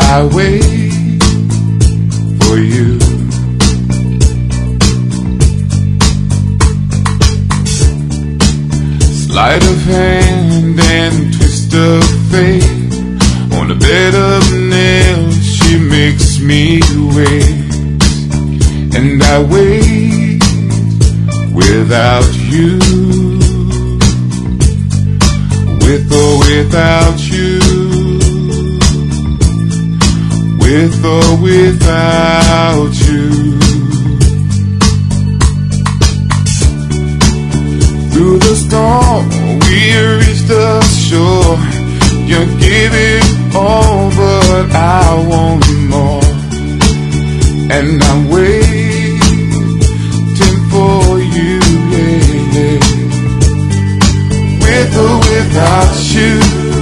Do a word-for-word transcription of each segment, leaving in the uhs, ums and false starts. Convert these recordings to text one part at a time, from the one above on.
I wait for you. Sleight of hand and twist of fate, on a bed of nails she makes me wait. And I wait without you, with or without you, with or without you. Through the storm we reach the shore. You give it all, but I want more. And I'm waiting for you, yeah, yeah. With or without you,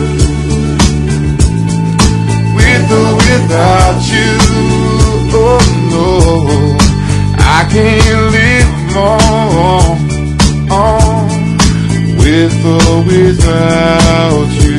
with or without you, oh no, I can't live more on, with or without you.